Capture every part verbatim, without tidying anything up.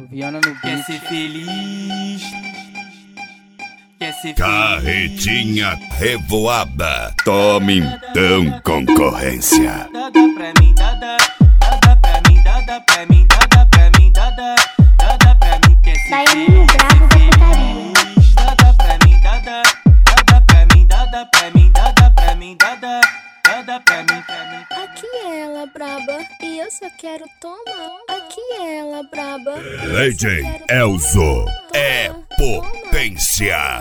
Viana no Quer beat. ser feliz? Quer ser Carretinha revoada. Tome então, concorrência. Dada pra mim, dada, dada pra mim, dada pra mim, dada pra mim, dada, dada pra mim. Quer ser Daianinho Brabo da putaria. Dada pra mim, dada, dada pra mim, dada pra mim, dada pra mim, dada, dada pra mim, pra mim. Aqui é ela braba e eu só quero tomar. Aqui é ela braba. D J Elzo é potência.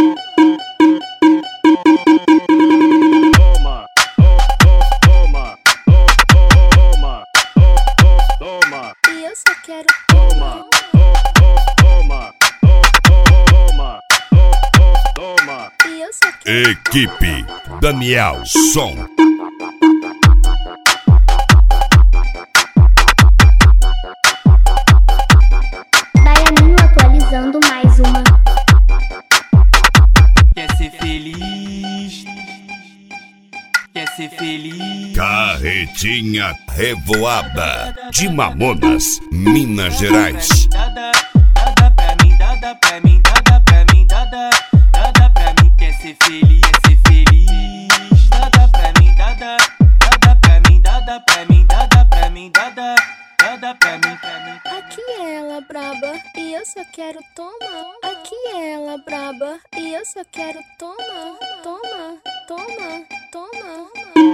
Toma, toma, toma, toma, E eu só quero toma, toma, toma, toma. E eu só quero Equipe Daniel Som. Daianinho atualizando mais uma. Quer ser feliz? Quer ser feliz? Carretinha revoada de Mamonas, Minas Gerais. Dada, dada pra mim, dada pra mim, dada pra mim, dada, dada pra mim. Quer ser feliz? Quer ser feliz? Dada pra mim, dada, dada pra mim, dada pra mim, dada pra mim, dada, dada pra mim, pra mim. Aqui é ela braba e eu só quero tomar. Aqui é ela braba e eu só quero tomar. Toma, toma, toma.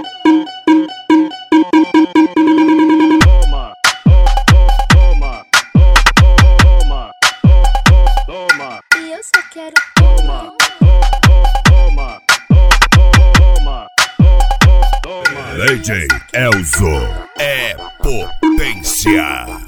Toma, toma, toma, toma, E eu só quero toma, toma, toma, toma. D J Elzo é potência.